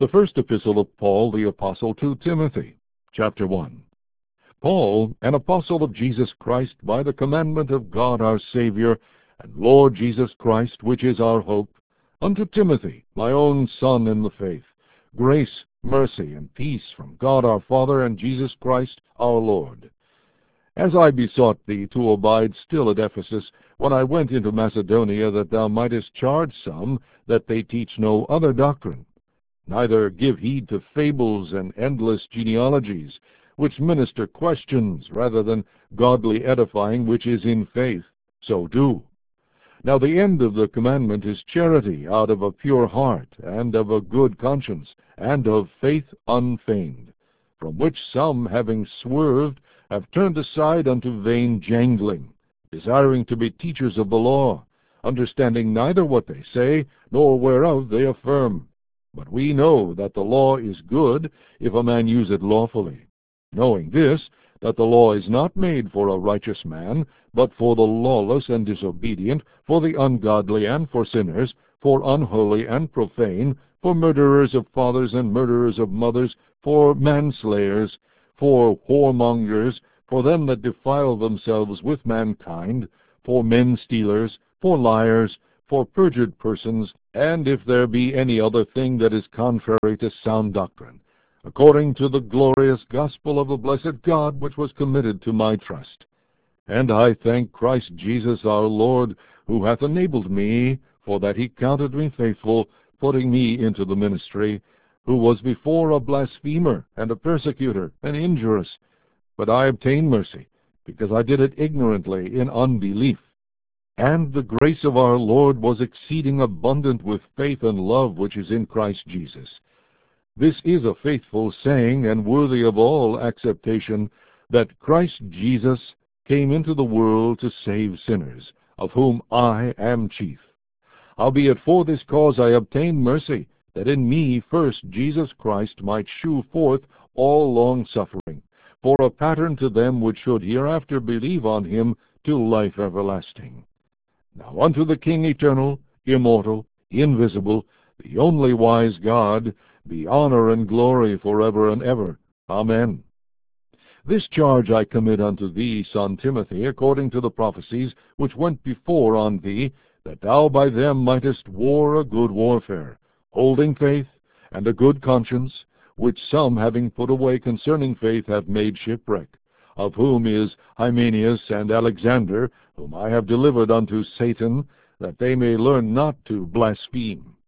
The first epistle of Paul the Apostle to Timothy, chapter 1. Paul, an apostle of Jesus Christ, by the commandment of God our Savior, and Lord Jesus Christ, which is our hope, unto Timothy, my own son in the faith, grace, mercy, and peace from God our Father and Jesus Christ our Lord. As I besought thee to abide still at Ephesus, when I went into Macedonia, that thou mightest charge some that they teach no other doctrine, neither give heed to fables and endless genealogies, which minister questions rather than godly edifying which is in faith, so do. Now the end of the commandment is charity out of a pure heart, and of a good conscience, and of faith unfeigned, from which some, having swerved, have turned aside unto vain jangling, desiring to be teachers of the law, understanding neither what they say, nor whereof they affirm. But we know that the law is good, if a man use it lawfully, knowing this, that the law is not made for a righteous man, but for the lawless and disobedient, for the ungodly and for sinners, for unholy and profane, for murderers of fathers and murderers of mothers, for manslayers, for whoremongers, for them that defile themselves with mankind, for men-stealers, for liars, for perjured persons, and if there be any other thing that is contrary to sound doctrine, according to the glorious gospel of the blessed God, which was committed to my trust. And I thank Christ Jesus our Lord, who hath enabled me, for that he counted me faithful, putting me into the ministry, who was before a blasphemer, and a persecutor, and injurious. But I obtained mercy, because I did it ignorantly in unbelief. And the grace of our Lord was exceeding abundant with faith and love which is in Christ Jesus. This is a faithful saying, and worthy of all acceptation, that Christ Jesus came into the world to save sinners, of whom I am chief. Howbeit for this cause I obtained mercy, that in me first Jesus Christ might shew forth all long-suffering, for a pattern to them which should hereafter believe on him to life everlasting. Now unto the King eternal, immortal, invisible, the only wise God, be honor and glory forever and ever. Amen. This charge I commit unto thee, son Timothy, according to the prophecies which went before on thee, that thou by them mightest war a good warfare, holding faith and a good conscience, which some, having put away concerning faith, have made shipwreck, of whom is Hymenaeus and Alexander, whom I have delivered unto Satan, that they may learn not to blaspheme.